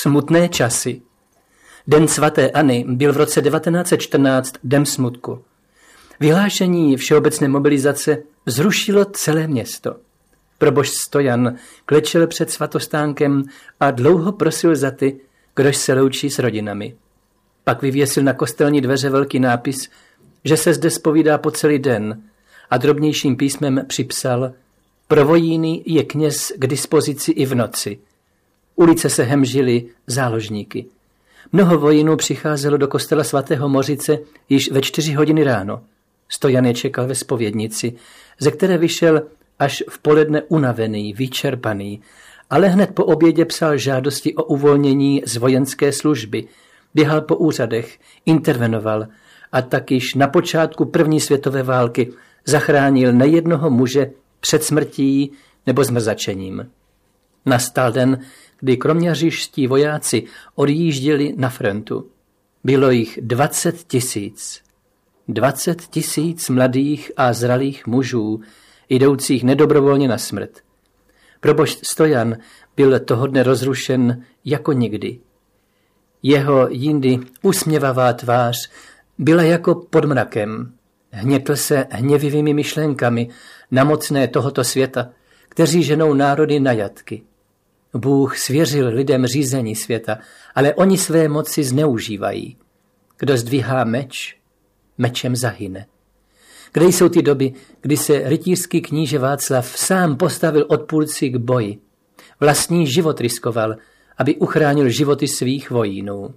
Smutné časy. Den svaté Anny byl v roce 1914 den smutku. Vyhlášení všeobecné mobilizace zrušilo celé město. Probošt Stojan klečel před svatostánkem a dlouho prosil za ty, kdož se loučí s rodinami. Pak vyvěsil na kostelní dveře velký nápis, že se zde zpovídá po celý den, a drobnějším písmem připsal: pro vojíny je kněz k dispozici i v noci. Ulice se hemžily záložníky. Mnoho vojínů přicházelo do kostela svatého Mořice již ve 4 hodiny ráno. Stojan je čekal ve zpovědnici, ze které vyšel až v poledne unavený, vyčerpaný, ale hned po obědě psal žádosti o uvolnění z vojenské služby, běhal po úřadech, intervenoval a tak již na počátku první světové války zachránil nejednoho muže před smrtí nebo zmrzačením. Nastal den, kdy kroměřížští vojáci odjížděli na frontu. Bylo jich 20 000. 20 000 mladých a zralých mužů, jdoucích nedobrovolně na smrt. Probošt Stojan byl toho dne rozrušen jako nikdy. Jeho jindy usměvavá tvář byla jako pod mrakem. Hnětl se hněvivými myšlenkami na mocné tohoto světa, kteří ženou národy na jatky. Bůh svěřil lidem řízení světa, ale oni své moci zneužívají. Kdo zdvihá meč, mečem zahyne. Kde jsou ty doby, kdy se rytířský kníže Václav sám postavil odpůrci k boji? Vlastní život riskoval, aby uchránil životy svých vojínů.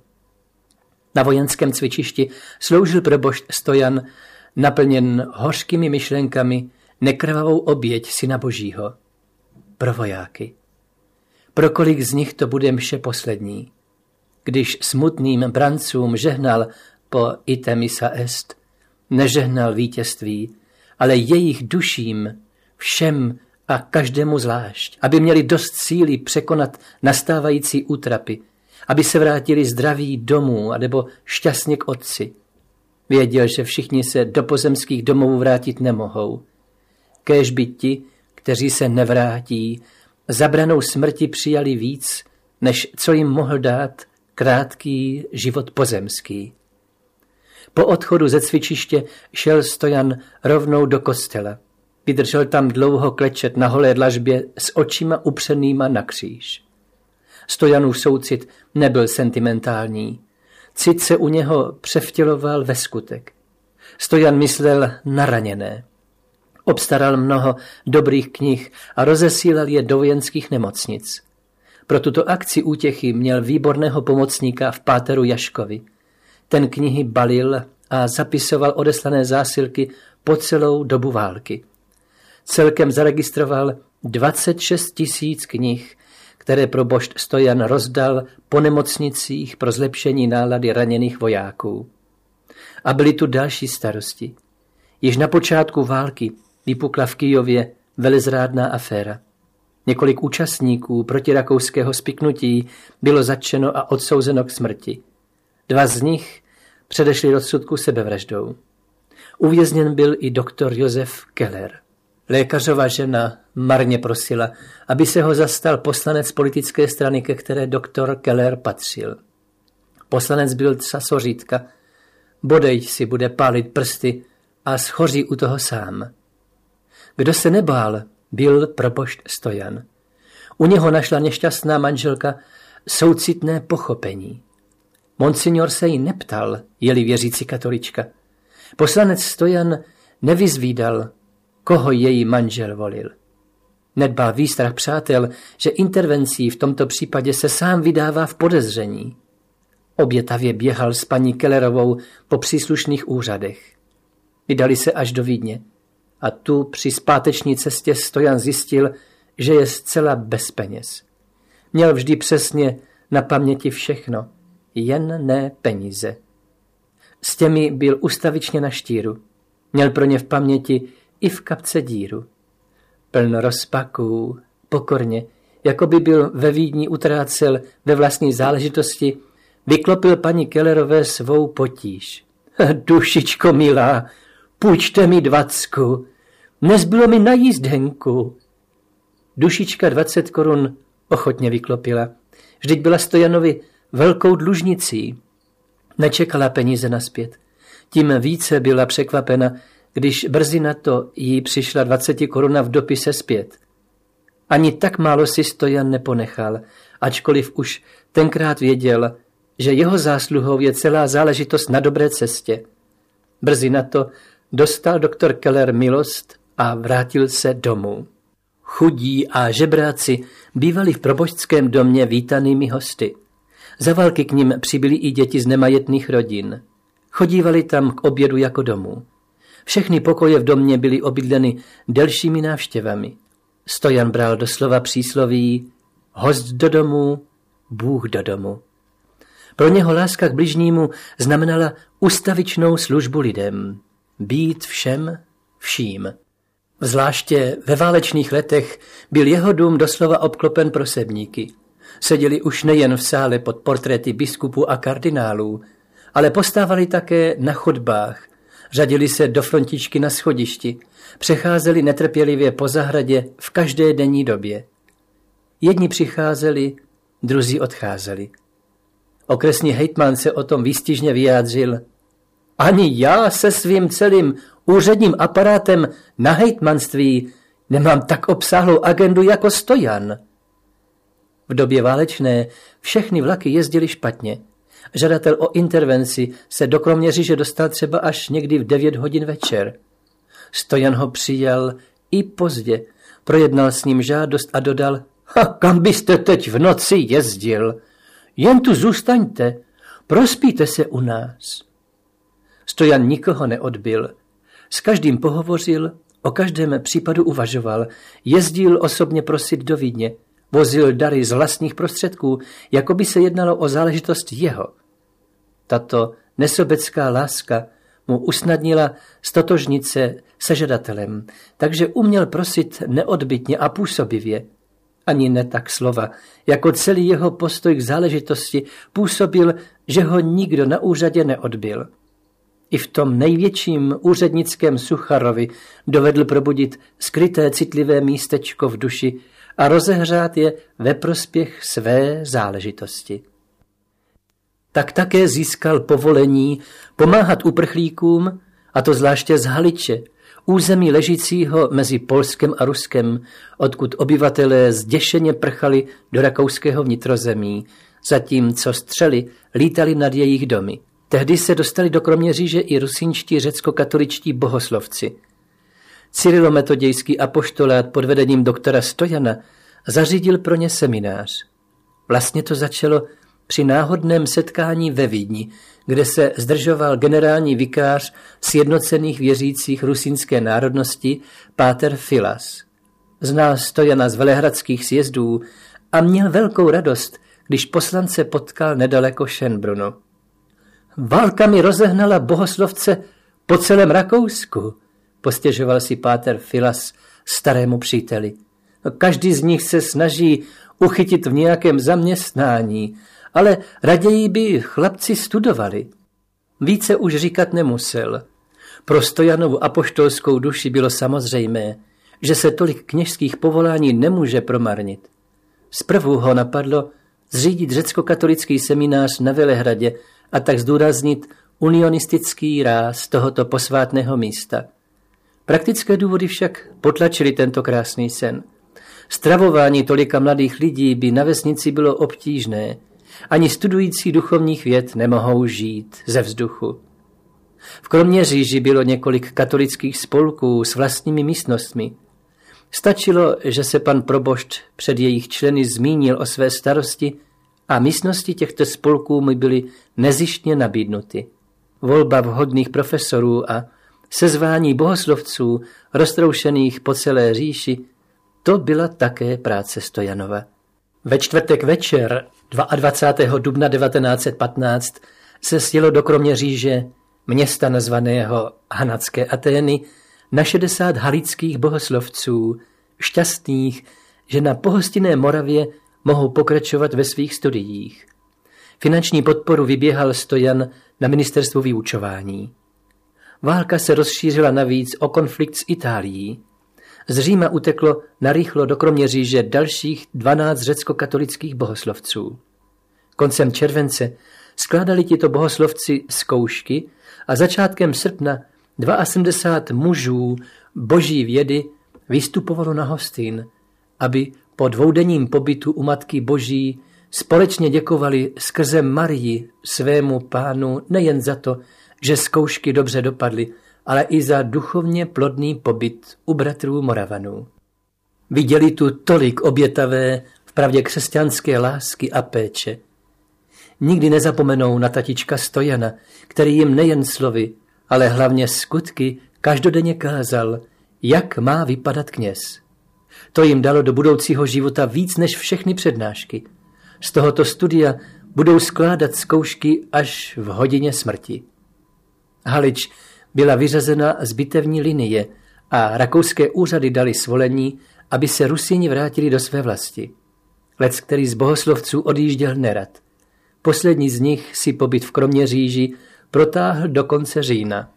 Na vojenském cvičišti sloužil probošt Stojan, naplněn hořkými myšlenkami, nekrvavou oběť Syna Božího. Pro vojáky. Pro kolik z nich to bude mše poslední? Když smutným brancům žehnal po ite missa est, nežehnal vítězství, ale jejich duším, všem a každému zvlášť, aby měli dost síly překonat nastávající útrapy, aby se vrátili zdraví domů anebo šťastně k otci. Věděl, že všichni se do pozemských domovů vrátit nemohou. Kéž by ti, kteří se nevrátí, zabranou smrti přijali víc, než co jim mohl dát krátký život pozemský. Po odchodu ze cvičiště šel Stojan rovnou do kostela. Vydržel tam dlouho klečet na holé dlažbě s očima upřenýma na kříž. Stojanův soucit nebyl sentimentální. Cit se u něho převtěloval ve skutek. Stojan myslel na raněné. Obstaral mnoho dobrých knih a rozesílal je do vojenských nemocnic. Pro tuto akci útěchy měl výborného pomocníka v páteru Jaškovi. Ten knihy balil a zapisoval odeslané zásilky po celou dobu války. Celkem zaregistroval 26 000 knih, které probošt Stojan rozdal po nemocnicích pro zlepšení nálady raněných vojáků. A byly tu další starosti. Již na počátku války vypukla v Kyjově velezrádná aféra. Několik účastníků protirakouského spiknutí bylo zatčeno a odsouzeno k smrti. 2 z nich předešli rozsudku sebevraždou. Uvězněn byl i doktor Josef Keller. Lékařova žena marně prosila, aby se ho zastal poslanec politické strany, ke které doktor Keller patřil. Poslanec byl casořítka. Bodej si bude pálit prsty a schoří u toho sám. Kdo se nebál, byl probošt Stojan. U něho našla nešťastná manželka soucitné pochopení. Monsignor se jí neptal, je-li věřící katolička. Poslanec Stojan nevyzvídal, koho její manžel volil. Nedbal výstrach přátel, že intervencí v tomto případě se sám vydává v podezření. Obětavě běhal s paní Kellerovou po příslušných úřadech. Vydali se až do Vídně a tu při zpáteční cestě Stojan zjistil, že je zcela bez peněz. Měl vždy přesně na paměti všechno, jen ne peníze. S těmi byl ustavičně na štíru. Měl pro ně v paměti i v kapce díru. Plno rozpaků, pokorně, jako by byl ve Vídni utrácel ve vlastní záležitosti, vyklopil paní Kellerové svou potíž. Dušičko milá, půjčte mi 20, nezbylo mi na jízdenku. Dušička 20 korun ochotně vyklopila. Vždyť byla Stojanovi velkou dlužnicí. Nečekala peníze nazpět. Tím více byla překvapena, když brzy na to jí přišla 20 koruna v dopise zpět. Ani tak málo si Stojan neponechal, ačkoliv už tenkrát věděl, že jeho zásluhou je celá záležitost na dobré cestě. Brzy na to dostal doktor Keller milost a vrátil se domů. Chudí a žebráci bývali v proboštském domě vítanými hosty. Za války k nim přibyli i děti z nemajetných rodin. Chodívali tam k obědu jako domů. Všechny pokoje v domě byly obydleny delšími návštěvami. Stojan bral doslova přísloví host do domu, Bůh do domu. Pro něho láska k bližnímu znamenala ustavičnou službu lidem. Být všem vším. Zvláště ve válečných letech byl jeho dům doslova obklopen prosebníky. Seděli už nejen v sále pod portréty biskupů a kardinálů, ale postávali také na chodbách, řadili se do frontičky na schodišti, přecházeli netrpělivě po zahradě v každé denní době. Jedni přicházeli, druzí odcházeli. Okresní hejtman se o tom výstižně vyjádřil. Ani já se svým celým úředním aparátem na hejtmanství nemám tak obsáhlou agendu jako Stojan. V době válečné všechny vlaky jezdily špatně. Žadatel o intervenci se do Kroměříže dostal třeba až někdy v 9 hodin večer. Stojan ho přijal i pozdě, projednal s ním žádost a dodal, kam byste teď v noci jezdil? Jen tu zůstaňte, prospíte se u nás. Stojan nikoho neodbil. S každým pohovořil, o každém případu uvažoval, jezdil osobně prosit do Vídně, vozil dary z vlastních prostředků, jako by se jednalo o záležitost jeho. Tato nesobecká láska mu usnadnila stotožnit se žadatelem, takže uměl prosit neodbytně a působivě. Ani ne tak slova, jako celý jeho postoj k záležitosti působil, že ho nikdo na úřadě neodbil. I v tom největším úřednickém sucharovi dovedl probudit skryté citlivé místečko v duši a rozehřát je ve prospěch své záležitosti. Tak také získal povolení pomáhat uprchlíkům, a to zvláště z Haliče, území ležícího mezi Polskem a Ruskem, odkud obyvatelé zděšeně prchali do rakouského vnitrozemí, zatímco střely lítaly nad jejich domy. Tehdy se dostali do Kroměříže i rusínští řecko-katoličtí bohoslovci. Cyrilometodějský apoštolát pod vedením doktora Stojana zařídil pro ně seminář. Vlastně to začalo při náhodném setkání ve Vídni, kde se zdržoval generální vikář sjednocených věřících rusínské národnosti páter Filas. Znal Stojana z velehradských sjezdů a měl velkou radost, když poslance potkal nedaleko Schönbrunnu. Válka mi rozehnala bohoslovce po celém Rakousku, postěžoval si páter Filas starému příteli. Každý z nich se snaží uchytit v nějakém zaměstnání, ale raději by chlapci studovali. Více už říkat nemusel. Pro Stojanovu apoštolskou duši bylo samozřejmé, že se tolik kněžských povolání nemůže promarnit. Zprvu ho napadlo zřídit řecko-katolický seminář na Velehradě a tak zdůraznit unionistický ráz tohoto posvátného místa. Praktické důvody však potlačily tento krásný sen. Stravování tolika mladých lidí by na vesnici bylo obtížné. Ani studující duchovních věd nemohou žít ze vzduchu. V Kroměříži bylo několik katolických spolků s vlastními místnostmi. Stačilo, že se pan probošt před jejich členy zmínil o své starosti a místnosti těchto spolků mu byly nezištně nabídnuty. Volba vhodných profesorů a sezvání bohoslovců roztroušených po celé říši, to byla také práce Stojanova. Ve čtvrtek večer 22. dubna 1915 se sjelo do Kroměříže, města nazvaného Hanacké Atény, na 60 halických bohoslovců, šťastných, že na pohostinné Moravě mohou pokračovat ve svých studiích. Finanční podporu vyběhal Stojan na ministerstvu vyučování. Válka se rozšířila navíc o konflikt s Itálií. Z Říma uteklo narychlo do Kroměříže dalších 12 řecko-katolických bohoslovců. Koncem července skládali tito bohoslovci zkoušky a začátkem srpna 72 mužů boží vědy vystupovalo na hostin, aby po dvoudenním pobytu u Matky Boží společně děkovali skrze Marii svému Pánu nejen za to, že zkoušky dobře dopadly, ale i za duchovně plodný pobyt u bratrů Moravanů. Viděli tu tolik obětavé, vpravdě křesťanské lásky a péče. Nikdy nezapomenou na tatička Stojana, který jim nejen slovy, ale hlavně skutky každodenně kázal, jak má vypadat kněz. To jim dalo do budoucího života víc než všechny přednášky. Z tohoto studia budou skládat zkoušky až v hodině smrti. Halič byla vyřazena z bitevní linie a rakouské úřady dali svolení, aby se Rusini vrátili do své vlasti. Lec, který z bohoslovců odjížděl nerad. Poslední z nich si pobyt v Kroměříži protáhl do konce října.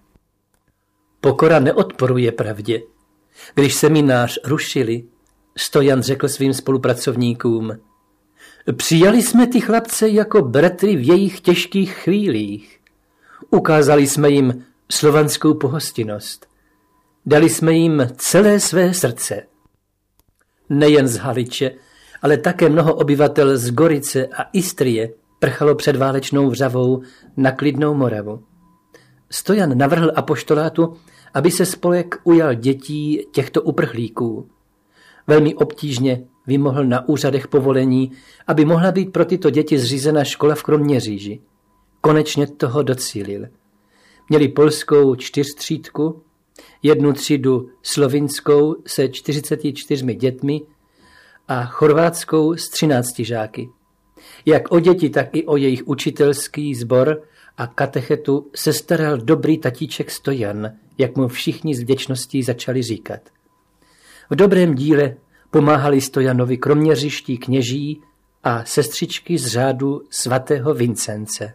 Pokora neodporuje pravdě. Když seminář rušili, Stojan řekl svým spolupracovníkům: přijali jsme ty chlapce jako bratry v jejich těžkých chvílích. Ukázali jsme jim slovanskou pohostinnost. Dali jsme jim celé své srdce. Nejen z Haliče, ale také mnoho obyvatel z Gorice a Istrie prchalo před válečnou vřavou na klidnou Moravu. Stojan navrhl apoštolátu, aby se spolek ujal dětí těchto uprchlíků. Velmi obtížně vymohl na úřadech povolení, aby mohla být pro tyto děti zřízena škola v Kroměříži. Konečně toho docílil. Měli polskou 4třídku, 1 třídu slovinskou se 44 dětmi a chorvatskou s 13 žáky. Jak o děti, tak i o jejich učitelský sbor a katechetu se staral dobrý tatíček Stojan, jak mu všichni s vděčností začali říkat. V dobrém díle pomáhali Stojanovi kroměřížští kněží a sestřičky z řádu svatého Vincence.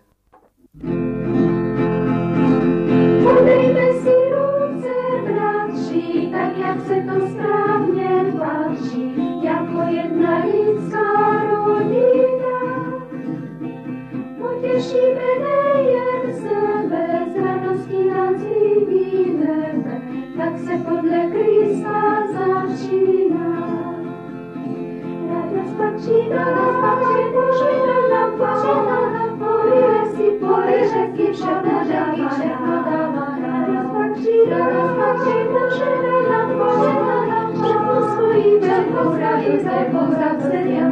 Podejme si ruce, bratři, tak jak se to správně patří, jako jedna lidská rodina. Potěšíme nejen sebe, z radosti nás vyvineme, tak se podle Krista začíná. Radost patří nám, pojďme si poležet, všechno dává. Radost patří nám, všechno stojí ve povraceně.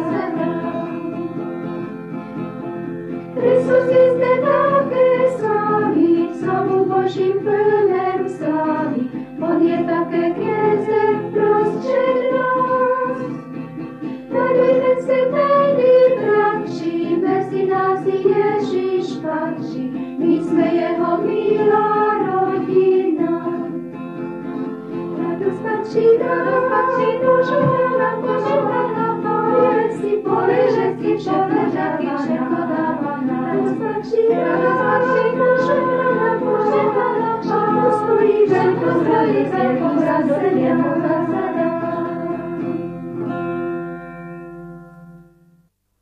Kristus je zde také slaví, slavu Božím plném slaví. On je také knězem prostřed nás. Radujme se tedy, bratři, mezi nás Ježíš patří. My jsme jeho milá rodina. Radost patří nám, pojďme si poležet, všechno dává. Radost patří nám, stojí ve povraceně.